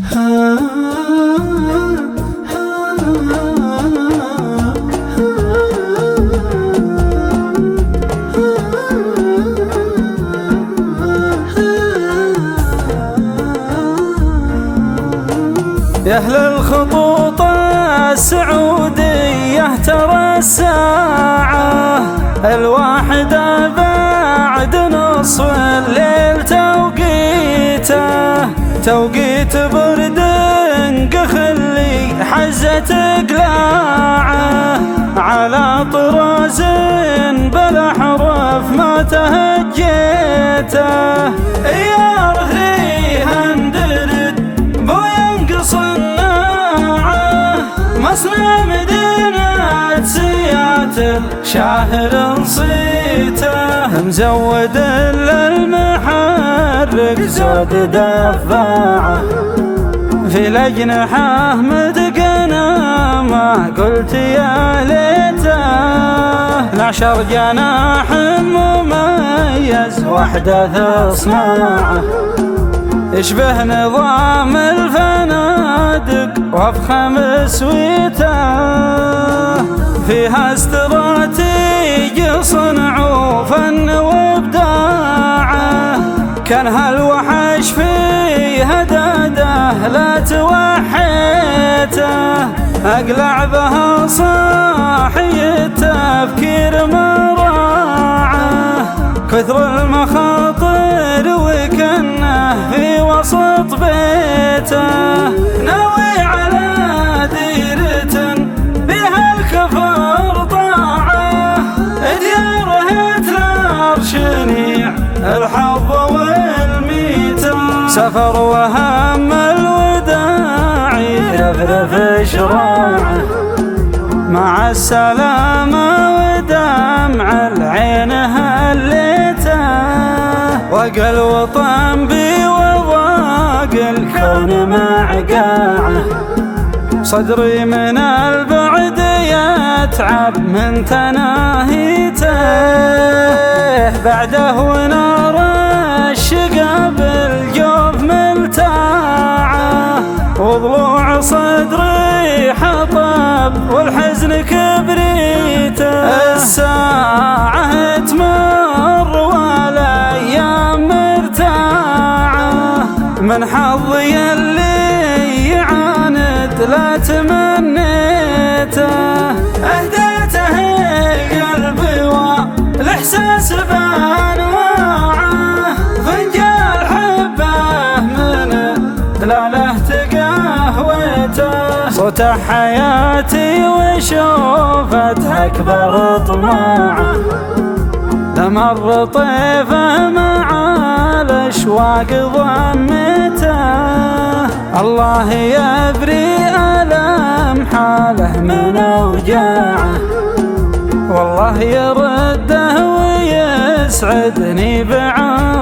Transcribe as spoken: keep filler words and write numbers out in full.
يا أهل الخطوط السعودية ترى الساعة الواحدة بعد نصف الليل توقيته، توقيت برد قخلي حزة قلاعه على طراز بالأحرف ما تهجيته. يا رهري هندرد بو ينقص الناعه مصنع مدينة سياتل شاهر صيته، مزود للمحرك زود دفاعه في الأجنحة مدقنا ما قلت يا ليته، العشر جناح مميز وحدث صناعه يشبه نظام الفنادق وافخم سويته، فيها استراتيجي صنع وفن وابداعه كان هالوحش فيها داده لا توحيته، اقلع بها صاحي التفكير مراعه كثر المخاطر وكنه في وسط بيته، ناوي على ديرة بها الكفر طاعه ديار هتلر شنيع الحظ والميته، سفر وهم الوداع يرفرف شراعه مع السلامة ودمع العين هليته، وقى الوطن بي وضاق الكون مع قاعه، صدري من البعد يتعب من تناهيته، بعده ونار الشقا بالجوف ملتاعه، وضلوع صدري حطب والحزن كبريته، الساعة تمر والايام مرتاعه من حظي اللي يعاند لا تمنيته، اهديته قلبي والاحساس بانواعه فنجال حبه من دلاله تقهويته، صوت حياتي وشوفته اكبر طماعه، لمر طيفه مع الاشواق ضمته، الله يبري ألم حاله من اوجاعه، والله يرده ويسعدني بعافيته.